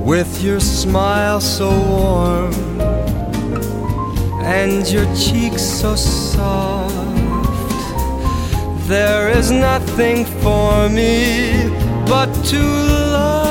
with your smile so warm and your cheeks so soft. There is nothing for me but to love